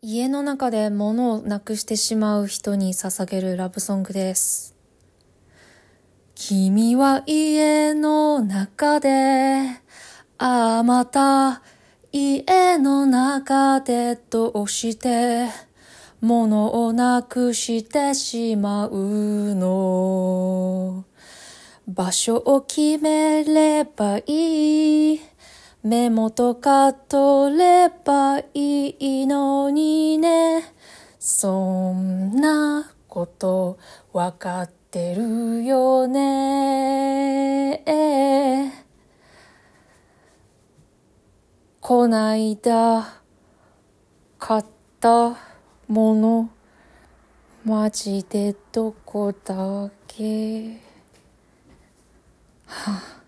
家の中で物をなくしてしまう人に捧げるラブソングです。君は家の中で、また家の中でどうして物をなくしてしまうの？場所を決めればいい、メモとか取ればいいのにね。そんなことわかってるよね。こないだ買ったもの、マジでどこだっけ？はあ